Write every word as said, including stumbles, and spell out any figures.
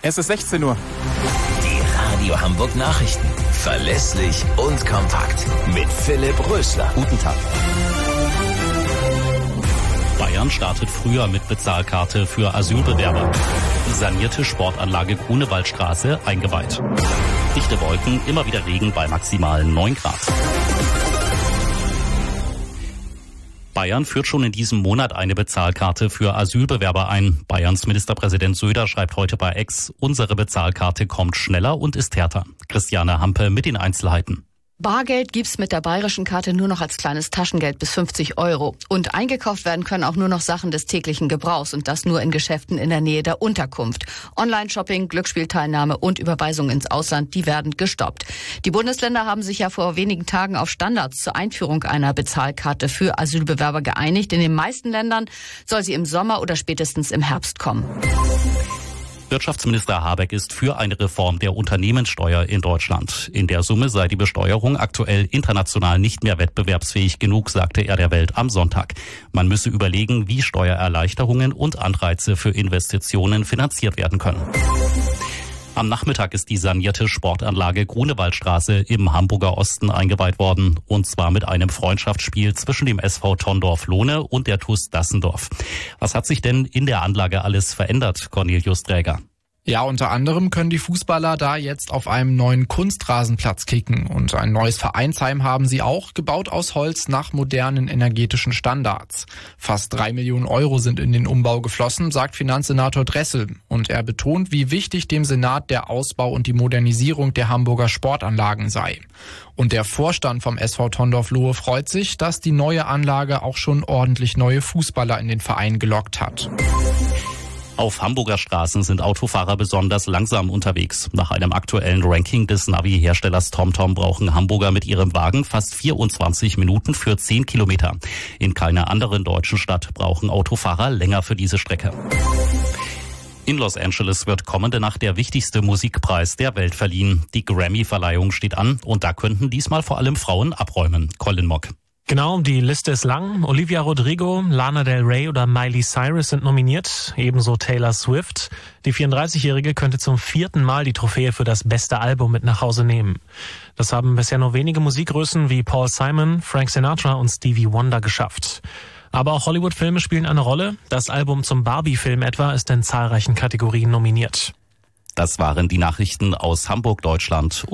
Es ist sechzehn Uhr. Die Radio Hamburg Nachrichten. Verlässlich und kompakt. Mit Philipp Rösler. Guten Tag. Bayern startet früher mit Bezahlkarte für Asylbewerber. Sanierte Sportanlage Grunewaldstraße eingeweiht. Dichte Wolken, immer wieder Regen bei maximal neun Grad. Bayern führt schon in diesem Monat eine Bezahlkarte für Asylbewerber ein. Bayerns Ministerpräsident Söder schreibt heute bei X, unsere Bezahlkarte kommt schneller und ist härter. Christiane Hampe mit den Einzelheiten. Bargeld gibt's mit der bayerischen Karte nur noch als kleines Taschengeld bis fünfzig Euro. Und eingekauft werden können auch nur noch Sachen des täglichen Gebrauchs und das nur in Geschäften in der Nähe der Unterkunft. Online-Shopping, Glücksspielteilnahme und Überweisung ins Ausland, die werden gestoppt. Die Bundesländer haben sich ja vor wenigen Tagen auf Standards zur Einführung einer Bezahlkarte für Asylbewerber geeinigt. In den meisten Ländern soll sie im Sommer oder spätestens im Herbst kommen. Wirtschaftsminister Habeck ist für eine Reform der Unternehmenssteuer in Deutschland. In der Summe sei die Besteuerung aktuell international nicht mehr wettbewerbsfähig genug, sagte er der Welt am Sonntag. Man müsse überlegen, wie Steuererleichterungen und Anreize für Investitionen finanziert werden können. Am Nachmittag ist die sanierte Sportanlage Grunewaldstraße im Hamburger Osten eingeweiht worden. Und zwar mit einem Freundschaftsspiel zwischen dem S V Tondorf-Lohne und der T U S Dassendorf. Was hat sich denn in der Anlage alles verändert, Cornelius Träger? Ja, unter anderem können die Fußballer da jetzt auf einem neuen Kunstrasenplatz kicken. Und ein neues Vereinsheim haben sie auch, gebaut aus Holz nach modernen energetischen Standards. Fast drei Millionen Euro sind in den Umbau geflossen, sagt Finanzsenator Dressel. Und er betont, wie wichtig dem Senat der Ausbau und die Modernisierung der Hamburger Sportanlagen sei. Und der Vorstand vom S V Tondorf-Lohe freut sich, dass die neue Anlage auch schon ordentlich neue Fußballer in den Verein gelockt hat. Auf Hamburger Straßen sind Autofahrer besonders langsam unterwegs. Nach einem aktuellen Ranking des Navi-Herstellers TomTom brauchen Hamburger mit ihrem Wagen fast vierundzwanzig Minuten für zehn Kilometer. In keiner anderen deutschen Stadt brauchen Autofahrer länger für diese Strecke. In Los Angeles wird kommende Nacht der wichtigste Musikpreis der Welt verliehen. Die Grammy-Verleihung steht an und da könnten diesmal vor allem Frauen abräumen. Colin Mock. Genau, die Liste ist lang. Olivia Rodrigo, Lana Del Rey oder Miley Cyrus sind nominiert, ebenso Taylor Swift. Die vierunddreißigjährige könnte zum vierten Mal die Trophäe für das beste Album mit nach Hause nehmen. Das haben bisher nur wenige Musikgrößen wie Paul Simon, Frank Sinatra und Stevie Wonder geschafft. Aber auch Hollywood-Filme spielen eine Rolle. Das Album zum Barbie-Film etwa ist in zahlreichen Kategorien nominiert. Das waren die Nachrichten aus Hamburg, Deutschland.